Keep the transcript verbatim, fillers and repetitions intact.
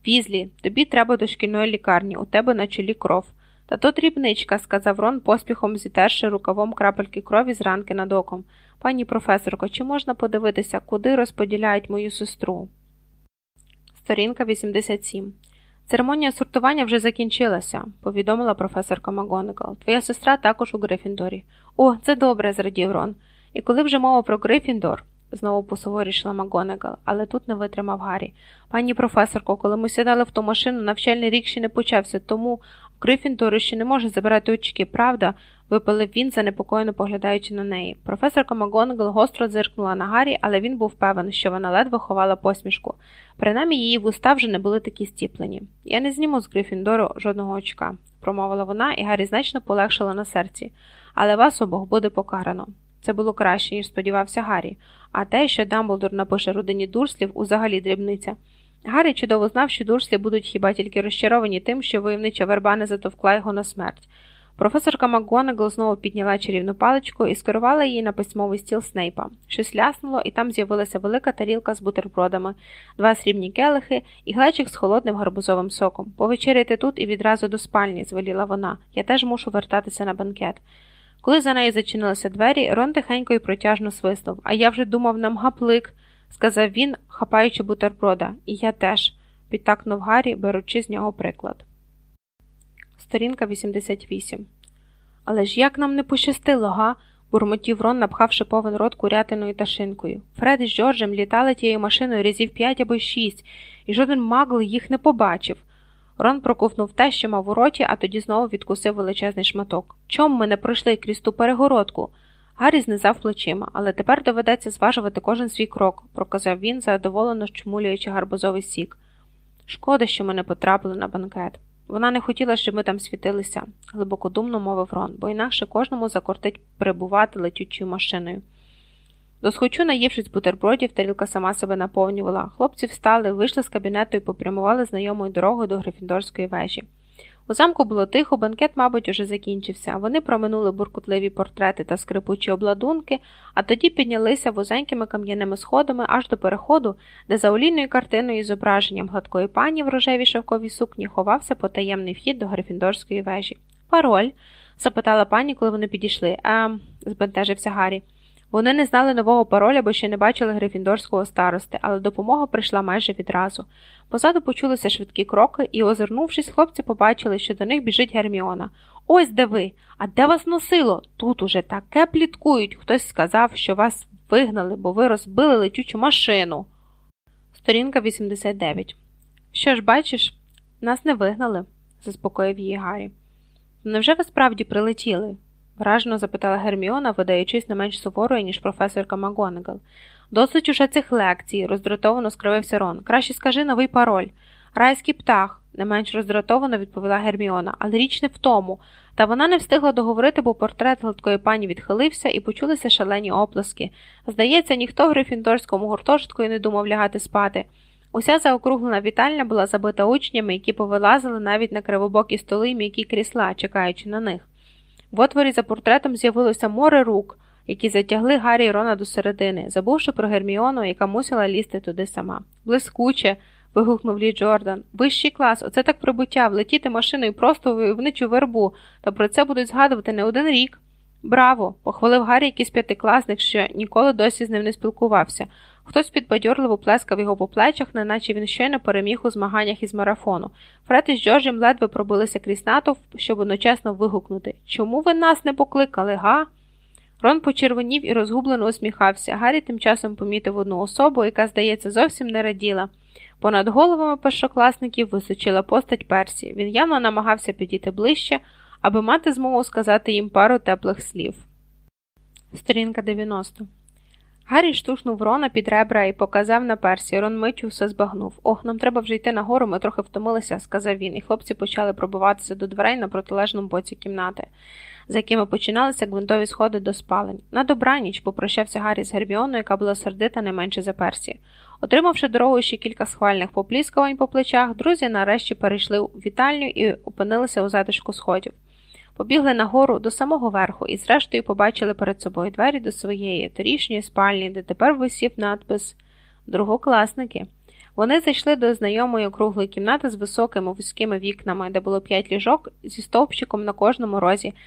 Візлі, тобі треба до шкільної лікарні, у тебе на чолі кров. Та то дрібничка, сказав Рон, поспіхом зітерши рукавом крапельки крові з ранки над оком. Пані професорко, чи можна подивитися, куди розподіляють мою сестру? Сторінка вісімдесят сім. Церемонія сортування вже закінчилася, повідомила професорка МакГонагал. Твоя сестра також у Грифіндорі. О, це добре, зрадів Рон. І коли вже мова про Грифіндор, знову посуворішила МакГонагал, але тут не витримав Гаррі. Пані професорко, коли ми сідали в ту машину, навчальний рік ще не почався, тому Грифіндор ще не може забирати очки, правда? Випалив він, занепокоєно поглядаючи на неї. Професорка МакГонагал гостро зиркнула на Гаррі, але він був певен, що вона ледве ховала посмішку. Принаймні її вуста вже не були такі стіплені. «Я не зніму з Грифіндору жодного очка», – промовила вона, і Гаррі значно полегшила на серці. «Але вас обох буде покарано». Це було краще, ніж сподівався Гаррі. А те, що Дамблдор напише родині Дурслів, узагалі дрібниця. Гаррі чудово знав, що Дурслі будуть хіба тільки розчаровані тим, що войовнича верба не затовкла його на смерть. Професорка МакГонагал знову підняла чарівну паличку і скерувала її на письмовий стіл Снейпа. Щось ляснуло, і там з'явилася велика тарілка з бутербродами, два срібні келихи і глечик з холодним гарбузовим соком. «Повечеряйте тут і відразу до спальні», – звеліла вона. «Я теж мушу вертатися на бенкет». Коли за нею зачинилися двері, Рон тихенько і протяжно свиснув. «А я вже думав, нам гаплик», – сказав він, хапаючи бутерброда. «І я теж», – підтакнув Гаррі, беручи з нього приклад. Сторінка вісімдесят вісім. «Але ж як нам не пощастило, га?» – бурмотів Рон, напхавши повен рот курятиною та шинкою. Фред із Джорджем літали тією машиною разів п'ять або шість, і жоден магл їх не побачив. Рон проковтнув те, що мав у роті, а тоді знову відкусив величезний шматок. «Чом ми не пройшли крізь ту перегородку?» Гаррі знизав плечима. «Але тепер доведеться зважувати кожен свій крок», – проказав він, задоволено щмулюючи гарбузовий сік. «Шкода, що ми не потрапили на банкет. Вона не хотіла, щоб ми там світилися», – глибокодумно мовив Рон, бо інакше кожному закортить перебувати летючою машиною. Досхочу, наївшись бутербродів, тарілка сама себе наповнювала. Хлопці встали, вийшли з кабінету і попрямували знайомою дорогою до Грифіндорської вежі. У замку було тихо, банкет, мабуть, уже закінчився. Вони проминули буркутливі портрети та скрипучі обладунки, а тоді піднялися вузенькими кам'яними сходами аж до переходу, де за олійною картиною із зображенням гладкої пані в рожевій шовковій сукні ховався потаємний вхід до Грифіндорської вежі. «Пароль?» – запитала пані, коли вони підійшли. «Ем...» – збентежився Гаррі. Вони не знали нового пароля, бо ще не бачили грифіндорського старости, але допомога прийшла майже відразу. Позаду почулися швидкі кроки, і, озирнувшись, хлопці побачили, що до них біжить Герміона. «Ось де ви! А де вас носило? Тут уже таке пліткують! Хтось сказав, що вас вигнали, бо ви розбили летючу машину». Сторінка вісімдесят дев'ять. «Що ж, бачиш, нас не вигнали», – заспокоїв її Гаррі. «Невже ви справді прилетіли?» – вражено запитала Герміона, видаючись не менш суворою, ніж професорка МакГонагал. «Досить уже цих лекцій», – роздратовано скривився Рон. «Краще скажи новий пароль». «Райський птах», – не менш роздратовано відповіла Герміона. «Але річ не в тому». Та вона не встигла договорити, бо портрет гладкої пані відхилився і почулися шалені оплески. Здається, ніхто в грифіндорському гуртожитку і не думав лягати спати. Уся заокруглена вітальня була забита учнями, які повилазили навіть на кривобокі столи й м'які крісла, чекаючи на них. В отворі за портретом з'явилося море рук, які затягли Гаррі й Рона до середини, забувши про Герміону, яка мусила лізти туди сама. «Блискуче!» – вигукнув Лі Джордан. «Вищий клас! Оце так прибуття! Влетіти машиною просто в войовничу вербу! Та про це будуть згадувати не один рік!» «Браво!» – похвалив Гаррі якийсь п'ятикласник, що ніколи досі з ним не спілкувався. Хтось підбадьорливо плескав його по плечах, неначе він щойно переміг у змаганнях із марафону. Фред із Джорджем ледве пробилися крізь натовп, щоб одночасно вигукнути. «Чому ви нас не покликали, га?» Рон почервонів і розгублено усміхався. Гаррі тим часом помітив одну особу, яка, здається, зовсім не раділа. Понад головами першокласників височила постать Персі. Він явно намагався підійти ближче, аби мати змогу сказати їм пару теплих слів. Сторінка дев'яносто. Гаррі штовхнув Рона під ребра і показав на Персі. Рон миттю все збагнув. «Ох, нам треба вже йти нагору, ми трохи втомилися», – сказав він, і хлопці почали пробиватися до дверей на протилежному боці кімнати, за якими починалися гвинтові сходи до спалень. «На добраніч», – попрощався Гаррі з Герміоною, яка була сердита не менше за Персі. Отримавши дорогою ще кілька схвальних попліскувань по плечах, друзі нарешті перейшли у вітальню і опинилися у затишку сходів. Побігли нагору до самого верху і зрештою побачили перед собою двері до своєї торішньої спальні, де тепер висів надпис «Другокласники». Вони зайшли до знайомої округлої кімнати з високими вузькими вікнами, де було п'ять ліжок зі стовпчиком на кожному розі,